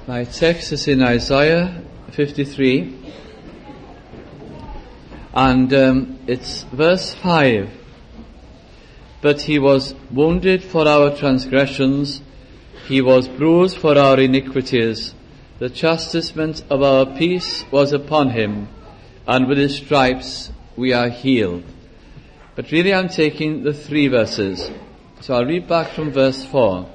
My text is in Isaiah 53, and it's verse 5. But he was wounded for our transgressions, he was bruised for our iniquities. The chastisement of our peace was upon him, and with his stripes we are healed. But really I'm taking the 3 verses. So I'll read back from verse 4.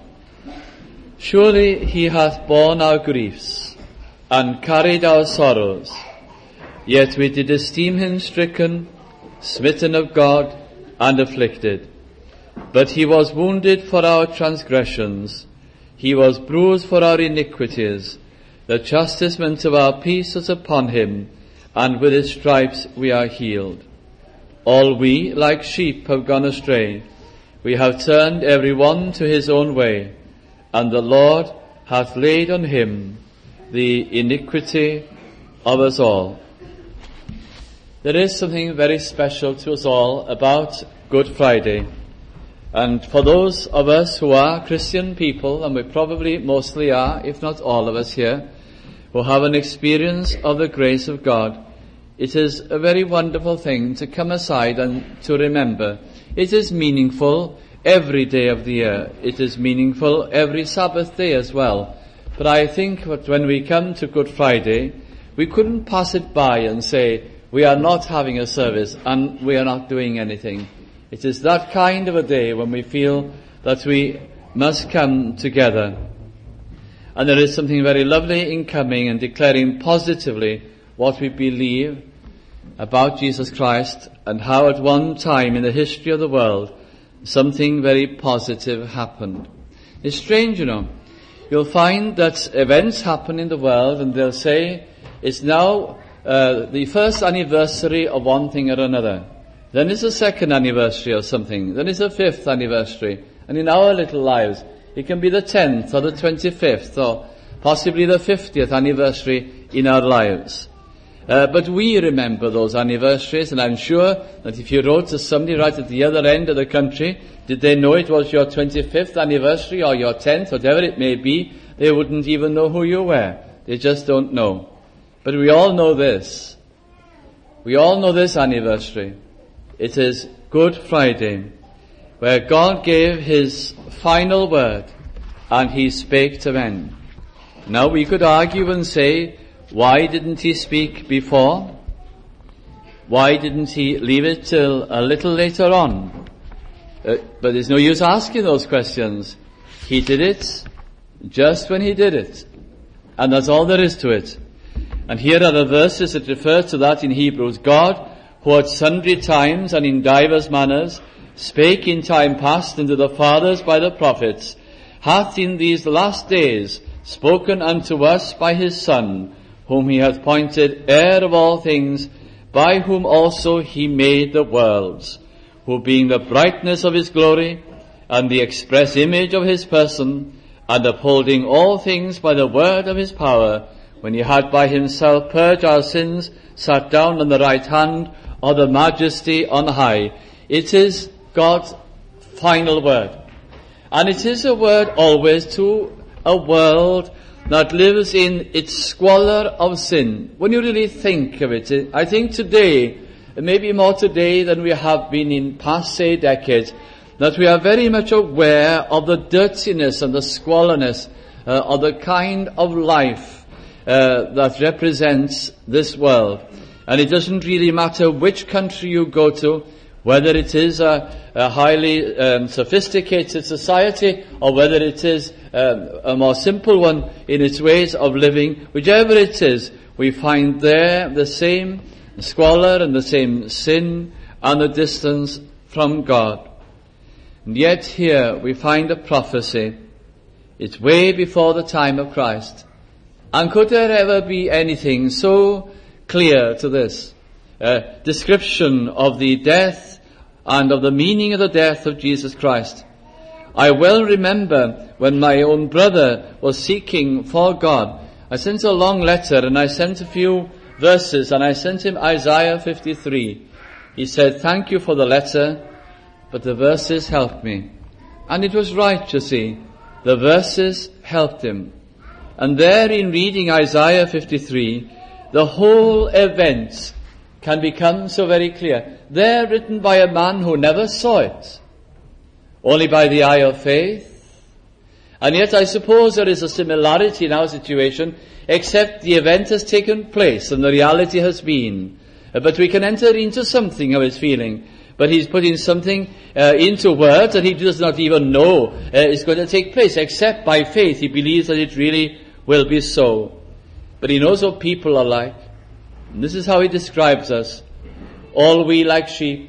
Surely he hath borne our griefs, and carried our sorrows. Yet we did esteem him stricken, smitten of God, and afflicted. But he was wounded for our transgressions, he was bruised for our iniquities. The chastisement of our peace was upon him, and with his stripes we are healed. All we, like sheep, have gone astray. We have turned every one to his own way, and the Lord hath laid on him the iniquity of us all. There is something very special to us all about Good Friday. And for those of us who are Christian people, and we probably mostly are, if not all of us here, who have an experience of the grace of God, it is a very wonderful thing to come aside and to remember. It is meaningful every day of the year. It is meaningful every Sabbath day as well. But I think that when we come to Good Friday, we couldn't pass it by and say, we are not having a service and we are not doing anything. It is that kind of a day when we feel that we must come together. And there is something very lovely in coming and declaring positively what we believe about Jesus Christ, and how at one time in the history of the world something very positive happened. It's strange, you know. You'll find that events happen in the world and they'll say it's now the first anniversary of one thing or another. Then it's the second anniversary of something. Then it's the 5th anniversary. And in our little lives, it can be the 10th or the 25th or possibly the 50th anniversary in our lives. But we remember those anniversaries, and I'm sure that if you wrote to somebody right at the other end of the country, did they know it was your 25th anniversary or your 10th, whatever it may be, they wouldn't even know who you were. They just don't know. But we all know this. We all know this anniversary. It is Good Friday, where God gave his final word and he spake to men. Now we could argue and say, why didn't he speak before? Why didn't he leave it till a little later on? But there's no use asking those questions. He did it just when he did it. And that's all there is to it. And here are the verses that refer to that in Hebrews. God, who at sundry times and in divers manners spake in time past unto the fathers by the prophets, hath in these last days spoken unto us by his Son, whom he hath appointed heir of all things, by whom also he made the worlds, who being the brightness of his glory, and the express image of his person, and upholding all things by the word of his power, when he had by himself purged our sins, sat down on the right hand of the majesty on high. It is God's final word. And it is a word always to a world that lives in its squalor of sin. When you really think of it, I think today, maybe more today than we have been in past, say, decades, that we are very much aware of the dirtiness and the squalorness of the kind of life that represents this world. And it doesn't really matter which country you go to, whether it is a highly sophisticated society or whether it is a more simple one in its ways of living. Whichever it is, we find there the same squalor and the same sin and the distance from God. And yet here we find a prophecy. It's way before the time of Christ. And could there ever be anything so clear to this description of the death and of the meaning of the death of Jesus Christ? I well remember when my own brother was seeking for God. I sent a long letter and I sent a few verses and I sent him Isaiah 53. He said, thank you for the letter, but the verses helped me. And it was right, you see. The verses helped him. And there in reading Isaiah 53, the whole event can become so very clear. There written by a man who never saw it, only by the eye of faith. And yet I suppose there is a similarity in our situation, except the event has taken place and the reality has been. But we can enter into something of his feeling. But he's putting something into words that he does not even know is going to take place, except by faith he believes that it really will be so. But he knows what people are like. And this is how he describes us. All we like sheep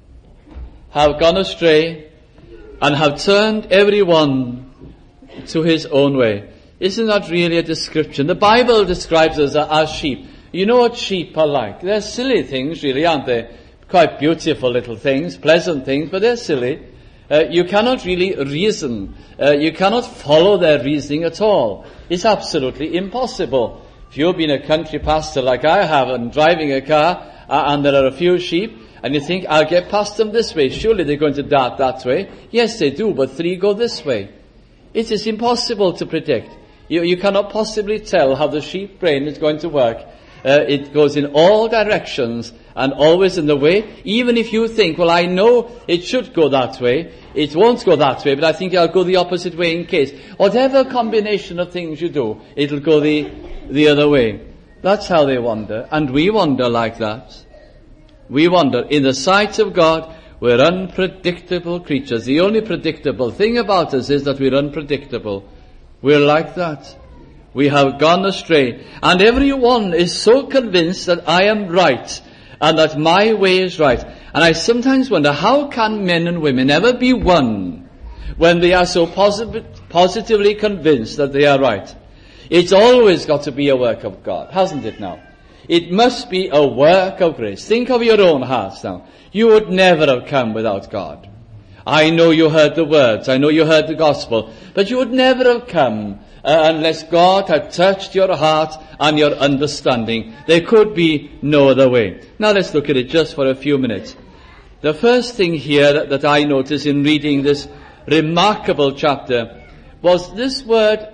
have gone astray and have turned every one to his own way. Isn't that really a description? The Bible describes us as sheep. You know what sheep are like. They're silly things, really, aren't they? Quite beautiful little things, pleasant things, but they're silly. You cannot really reason. You cannot follow their reasoning at all. It's absolutely impossible. If you've been a country pastor like I have and driving a car and there are a few sheep and you think, I'll get past them this way. Surely they're going to dart that way. Yes, they do, but 3 go this way. It is impossible to predict. You cannot possibly tell how the sheep brain is going to work. It goes in all directions and always in the way. Even if you think, well, I know it should go that way, it won't go that way, but I think I'll go the opposite way in case. Whatever combination of things you do, it'll go the other way. That's how they wander. And we wander like that. We wander. In the sight of God, we're unpredictable creatures. The only predictable thing about us is that we're unpredictable. We're like that. We have gone astray. And everyone is so convinced that I am right and that my way is right. And I sometimes wonder, how can men and women ever be one when they are so positively convinced that they are right? It's always got to be a work of God, hasn't it now? It must be a work of grace. Think of your own hearts now. You would never have come without God. I know you heard the words, I know you heard the gospel, but you would never have come unless God had touched your heart and your understanding. There could be no other way. Now let's look at it just for a few minutes. The first thing here that I noticed in reading this remarkable chapter was this word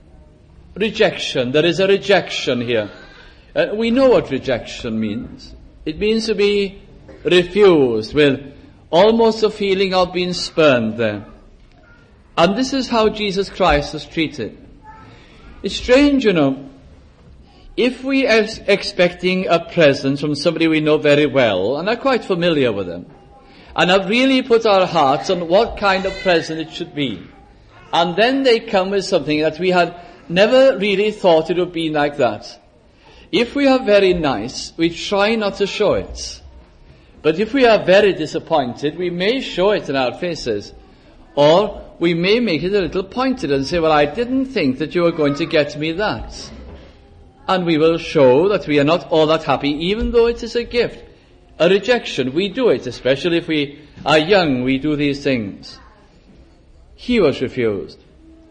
rejection. There is a rejection here. We know what rejection means. It means to be refused with almost a feeling of being spurned there. And this is how Jesus Christ was treated. It's strange, you know, if we are expecting a present from somebody we know very well, and are quite familiar with them, and have really put our hearts on what kind of present it should be, and then they come with something that we had never really thought it would be like that. If we are very nice, we try not to show it. But if we are very disappointed, we may show it in our faces. Or we may make it a little pointed and say, well, I didn't think that you were going to get me that. And we will show that we are not all that happy, even though it is a gift. A rejection, we do it, especially if we are young, we do these things. He was refused.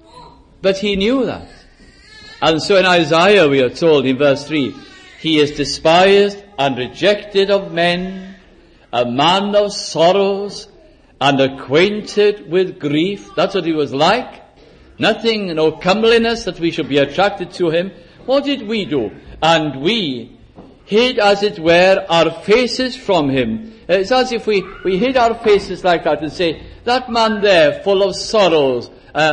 But he knew that. And so in Isaiah we are told in verse 3, he is despised and rejected of men, a man of sorrows and acquainted with grief. That's what he was like. Nothing, no comeliness that we should be attracted to him. What did we do? And we hid, as it were, our faces from him. It's as if we hid our faces like that and say, that man there, full of sorrows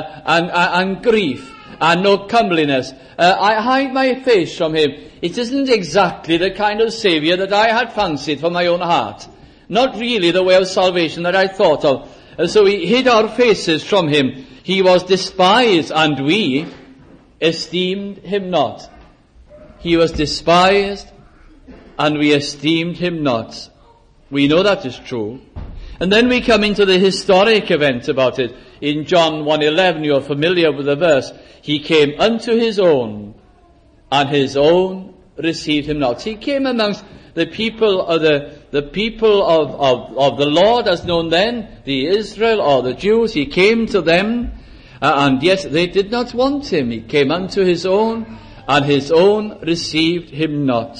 and grief and no comeliness, I hide my face from him. It isn't exactly the kind of Saviour that I had fancied for my own heart. Not really the way of salvation that I thought of. And so we hid our faces from him. He was despised, and we esteemed him not. He was despised, and we esteemed him not. We know that is true. And then we come into the historic event about it. In John 1:11, you're familiar with the verse. He came unto his own, and his own received him not. He came amongst the people of the people of the Lord as known then, the Israel or the Jews. He came to them, and yet they did not want him. He came unto his own, and his own received him not.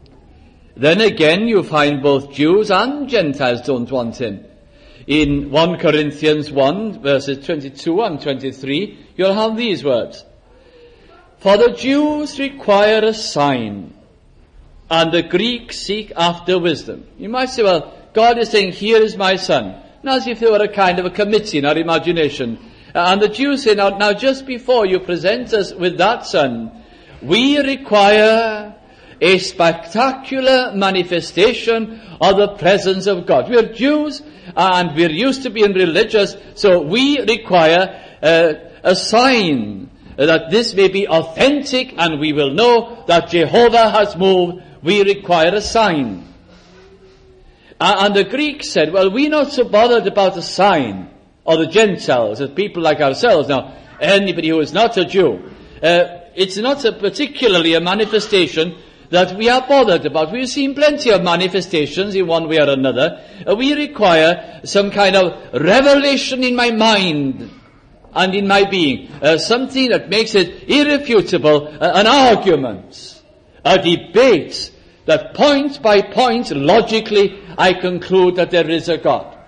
Then again you find both Jews and Gentiles don't want him. In 1 Corinthians 1 verses 22 and 23, you'll have these words. For the Jews require a sign, and the Greeks seek after wisdom. You might say, well, God is saying, here is my son. Now, as if there were a kind of a committee in our imagination. And the Jews say, now just before you present us with that son, we require a spectacular manifestation of the presence of God. We are Jews, and we're used to being religious, so we require a sign that this may be authentic, and we will know that Jehovah has moved. We require a sign. And the Greeks said, well, we're not so bothered about a sign, or the Gentiles, as people like ourselves. Now, anybody who is not a Jew, it's not particularly a manifestation that we are bothered about. We've seen plenty of manifestations in one way or another. We require some kind of revelation in my mind and in my being, something that makes it irrefutable, an argument, a debate, that point by point, logically, I conclude that there is a God.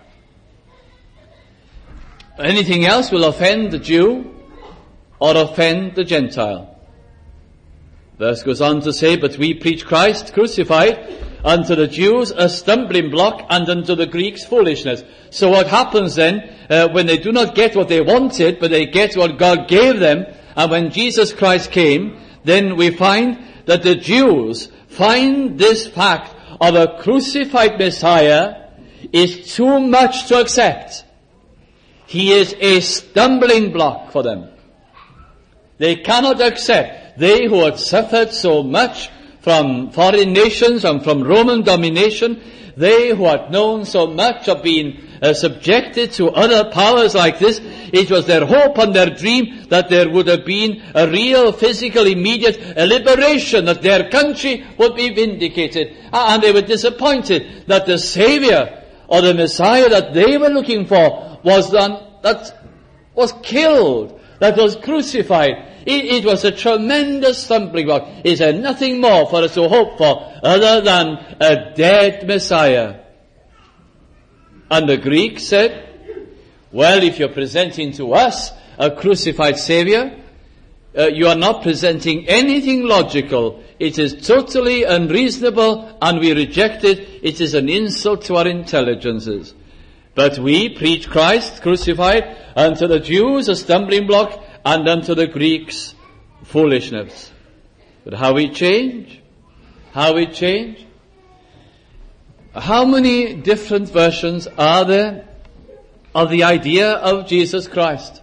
Anything else will offend the Jew or offend the Gentile. Verse goes on to say, but we preach Christ crucified, unto the Jews a stumbling block, and unto the Greeks foolishness. So what happens then, when they do not get what they wanted, but they get what God gave them, and when Jesus Christ came, then we find that the Jews find this fact of a crucified Messiah is too much to accept. He is a stumbling block for them. They cannot accept. They who had suffered so much from foreign nations and from Roman domination, they who had known so much of being subjected to other powers like this, it was their hope and their dream that there would have been a real physical immediate liberation, that their country would be vindicated. And they were disappointed that the Savior or the Messiah that they were looking for was one that was killed, that was crucified. It was a tremendous stumbling block. Is there nothing more for us to hope for other than a dead Messiah? And the Greeks said, well, if you're presenting to us a crucified Savior, you are not presenting anything logical. It is totally unreasonable, and we reject it. It is an insult to our intelligences. But we preach Christ crucified, unto the Jews a stumbling block, and unto the Greeks foolishness. But how we change? How we change? How many different versions are there of the idea of Jesus Christ?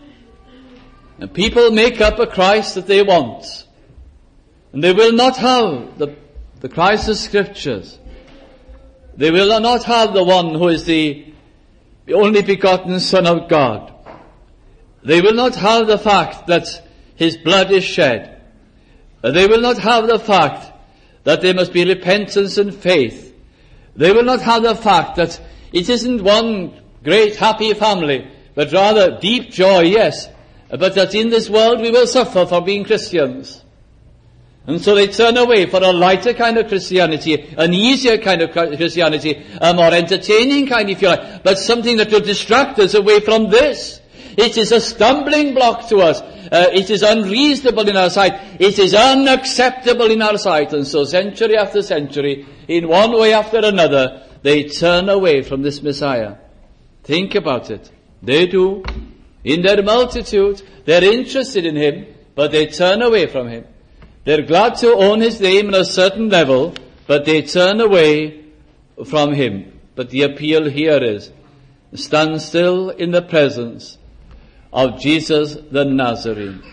And people make up a Christ that they want. And they will not have the Christ of Scriptures. They will not have the one who is the only begotten Son of God. They will not have the fact that His blood is shed. They will not have the fact that there must be repentance and faith. They will not have the fact that it isn't one great happy family, but rather deep joy, yes, but that in this world we will suffer for being Christians. And so they turn away for a lighter kind of Christianity, an easier kind of Christianity, a more entertaining kind, if you like, but something that will distract us away from this. It is a stumbling block to us. It is unreasonable in our sight. It is unacceptable in our sight. And so century after century, in one way after another, they turn away from this Messiah. Think about it. They do. In their multitude, they're interested in Him, but they turn away from Him. They're glad to own His name on a certain level, but they turn away from Him. But the appeal here is, stand still in the presence of Jesus the Nazarene.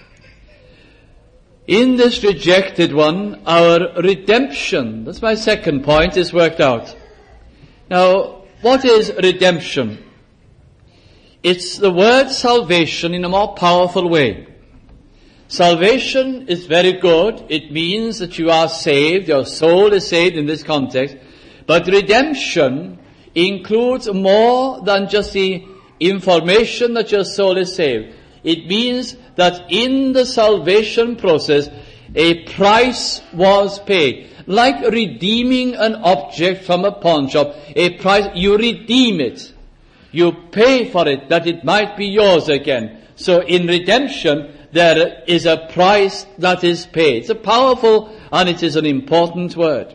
In this rejected one, our redemption, that's my second point, is worked out. Now, what is redemption? It's the word salvation in a more powerful way. Salvation is very good. It means that you are saved, your soul is saved in this context. But redemption includes more than just the information that your soul is saved. It means that in the salvation process, a price was paid. Like redeeming an object from a pawn shop, a price, you redeem it. You pay for it that it might be yours again. So in redemption, there is a price that is paid. It's a powerful and it is an important word.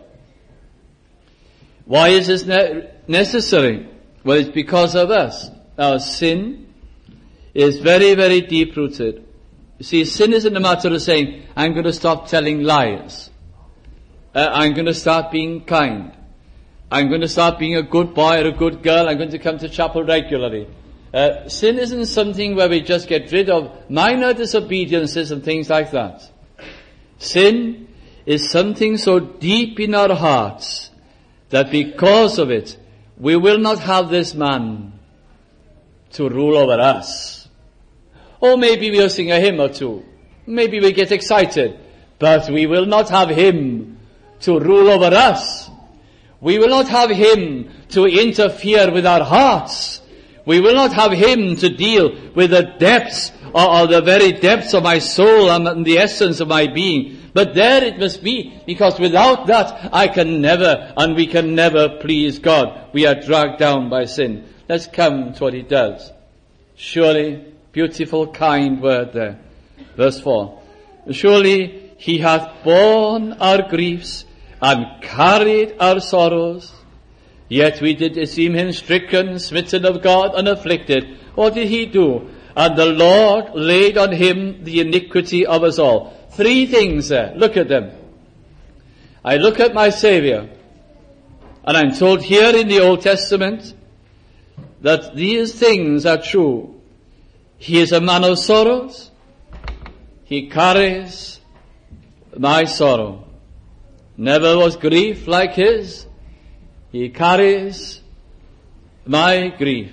Why is this necessary? Well, it's because of us. Our sin is very, very deep-rooted. You see, sin isn't a matter of saying, I'm going to stop telling lies. I'm going to start being kind. I'm going to start being a good boy or a good girl. I'm going to come to chapel regularly. Sin isn't something where we just get rid of minor disobediences and things like that. Sin is something so deep in our hearts that because of it, we will not have this man to rule over us. Or maybe we'll sing a hymn or two. Maybe we get excited. But we will not have him to rule over us. We will not have him to interfere with our hearts. We will not have him to deal with the depths or the very depths of my soul and the essence of my being. But there it must be, because without that I can never and we can never please God. We are dragged down by sin. Let's come to what he does. Surely, beautiful, kind word there. Verse 4. Surely he hath borne our griefs and carried our sorrows. Yet we did esteem him stricken, smitten of God, and afflicted. What did he do? And the Lord laid on him the iniquity of us all. 3 things there. Look at them. I look at my Savior, and I'm told here in the Old Testament that these things are true. He is a man of sorrows. He carries my sorrow. Never was grief like his. He carries my grief.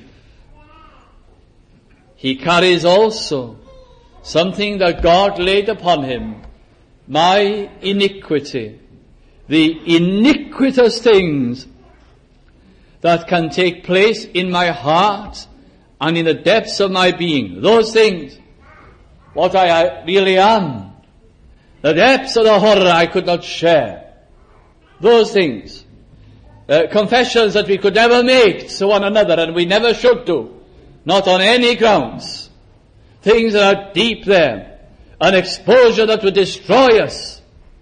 He carries also something that God laid upon him, my iniquity, the iniquitous things that can take place in my heart and in the depths of my being. Those things, what I really am, the depths of the horror I could not share. Those things, confessions that we could never make to one another and we never should do, not on any grounds. Things that are deep there, an exposure that would destroy us,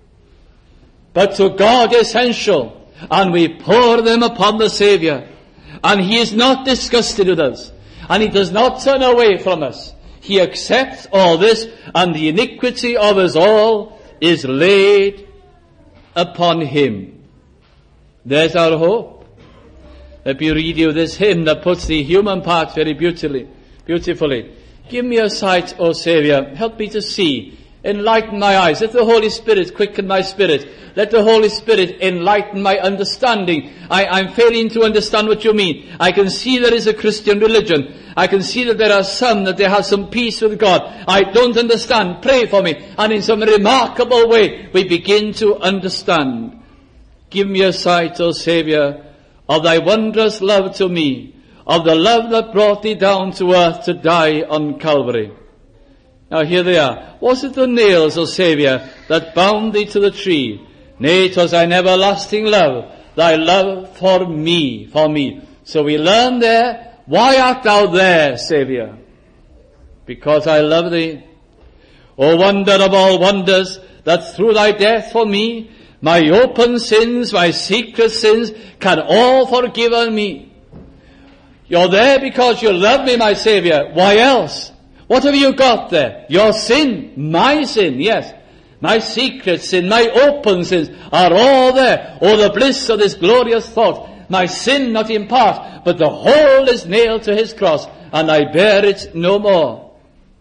but to God essential, and we pour them upon the Savior, and he is not disgusted with us, and he does not turn away from us. He accepts all this, and the iniquity of us all is laid upon him. There's our hope. Let me read you this hymn that puts the human part very beautifully. Give me a sight, O Saviour. Help me to see. Enlighten my eyes. Let the Holy Spirit quicken my spirit. Let the Holy Spirit enlighten my understanding. I'm failing to understand what you mean. I can see there is a Christian religion. I can see that there are some, that they have some peace with God. I don't understand. Pray for me. And in some remarkable way, we begin to understand. Give me a sight, O Saviour, of thy wondrous love to me, of the love that brought thee down to earth to die on Calvary. Now here they are. Was it the nails, O Saviour, that bound thee to the tree? Nay, 'twas thine everlasting love, thy love for me. So we learn there, why art thou there, Saviour? Because I love thee. O wonder of all wonders, that through thy death for me, my open sins, my secret sins, can all forgiven me. You're there because you love me, my Saviour. Why else? What have you got there? Your sin, my sin, yes. My secret sin, my open sins are all there. Oh, the bliss of this glorious thought. My sin not in part, but the whole is nailed to his cross, and I bear it no more.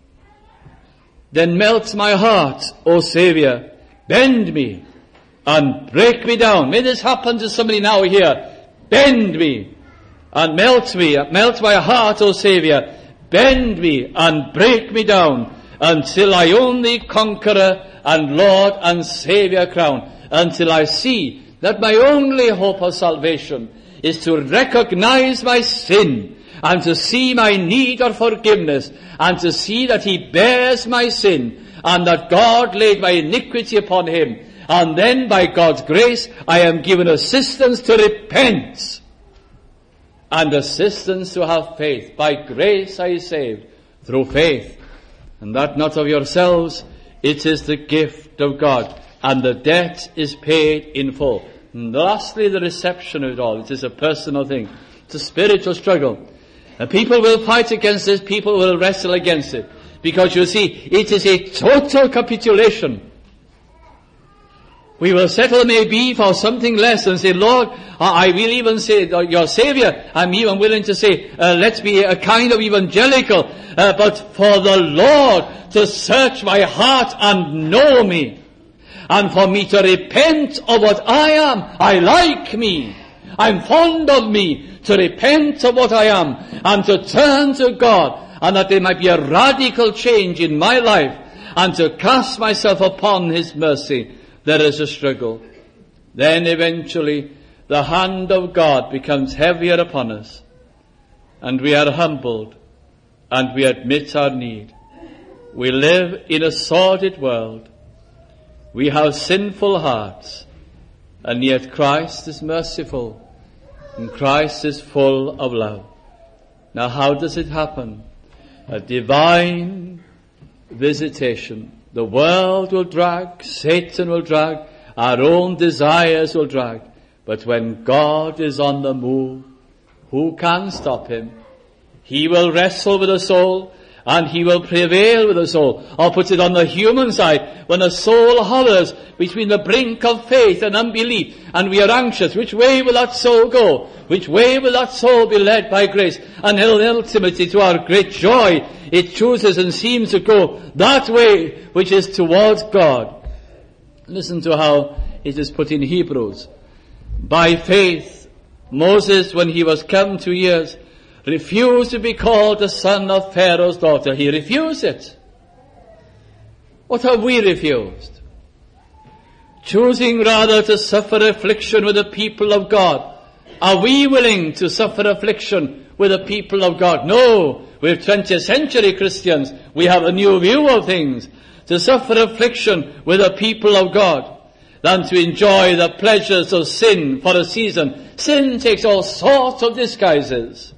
Then melt my heart, O Saviour. Bend me and break me down. May this happen to somebody now here. Bend me. And melt my heart, O Saviour. Bend me and break me down until I own thee conqueror and Lord and Saviour crown. Until I see that my only hope of salvation is to recognize my sin and to see my need of forgiveness and to see that he bears my sin and that God laid my iniquity upon him. And then by God's grace I am given assistance to repent and assistance to have faith. By grace I is saved through faith. and that not of yourselves, it is the gift of God, and the debt is paid in full. And lastly, the reception of it all. It is a personal thing. It's a spiritual struggle. And people will fight against this, people will wrestle against it. Because you see, it is a total capitulation. We will settle maybe for something less and say, Lord, I will even say, your Savior, I'm even willing to say, let's be a kind of evangelical, but for the Lord to search my heart and know me, and for me to repent of what I am. I like me. I'm fond of me. To repent of what I am and to turn to God, and that there might be a radical change in my life, and to cast myself upon His mercy. There is a struggle. Then eventually the hand of God becomes heavier upon us, and we are humbled, and we admit our need. We live in a sordid world. We have sinful hearts, and yet Christ is merciful, and Christ is full of love. Now how does it happen? A divine visitation. The world will drag, Satan will drag, our own desires will drag. But when God is on the move, who can stop Him? He will wrestle with the soul, and He will prevail with the soul. Or put it on the human side, when the soul hovers between the brink of faith and unbelief, and we are anxious, which way will that soul go? Which way will that soul be led by grace? And ultimately, to our great joy, it chooses and seems to go that way which is towards God. Listen to how it is put in Hebrews. By faith, Moses, when he was come to years, refused to be called the son of Pharaoh's daughter. He refused it. What have we refused? Choosing rather to suffer affliction with the people of God. Are we willing to suffer affliction with the people of God? No. We're 20th century Christians. We have a new view of things. To suffer affliction with the people of God than to enjoy the pleasures of sin for a season. Sin takes all sorts of disguises.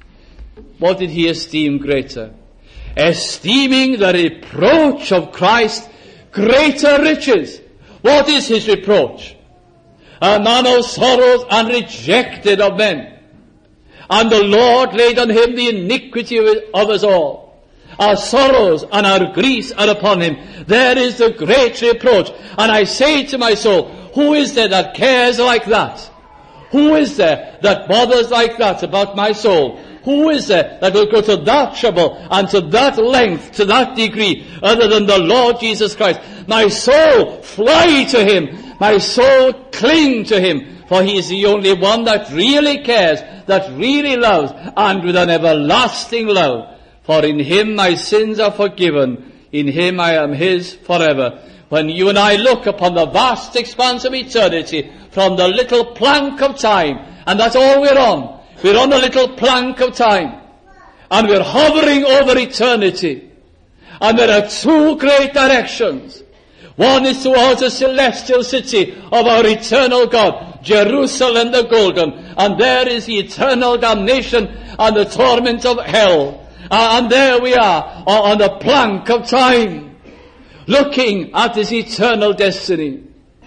What did he esteem greater? Esteeming the reproach of Christ greater riches. What is his reproach? A man of sorrows and rejected of men. And the Lord laid on him the iniquity of us all. Our sorrows and our griefs are upon him. There is the great reproach. And I say to my soul, who is there that cares like that? Who is there that bothers like that about my soul? Who is there that will go to that trouble and to that length, to that degree, other than the Lord Jesus Christ? My soul, fly to him. My soul, cling to him. For he is the only one that really cares, that really loves, and with an everlasting love. For in him my sins are forgiven. In him I am his forever. When you and I look upon the vast expanse of eternity from the little plank of time, and that's all we're on. We're on a little plank of time, and we're hovering over eternity. And there are two great directions. One is towards the celestial city of our eternal God, Jerusalem the golden, and there is the eternal damnation and the torment of hell. And there we are on the plank of time, looking at this eternal destiny.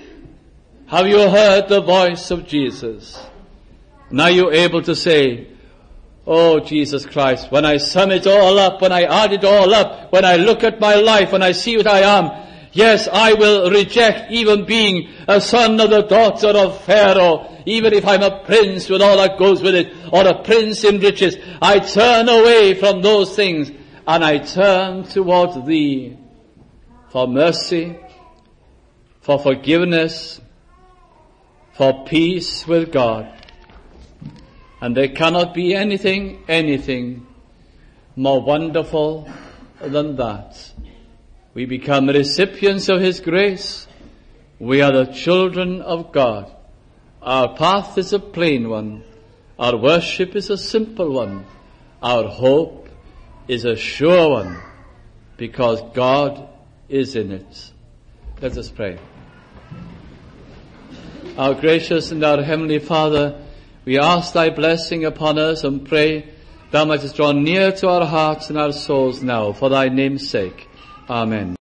Have you heard the voice of Jesus? Now you're able to say, oh, Jesus Christ, when I sum it all up, when I add it all up, when I look at my life, when I see what I am, yes, I will reject even being a son of the daughter of Pharaoh, even if I'm a prince with all that goes with it, or a prince in riches. I turn away from those things, and I turn towards thee for mercy, for forgiveness, for peace with God. And there cannot be anything more wonderful than that. We become recipients of his grace. We are the children of God. Our path is a plain one. Our worship is a simple one. Our hope is a sure one, because God is in it. Let us pray. Our gracious and our heavenly Father, we ask thy blessing upon us and pray Thou mightest draw near to our hearts and our souls now, for thy name's sake. Amen.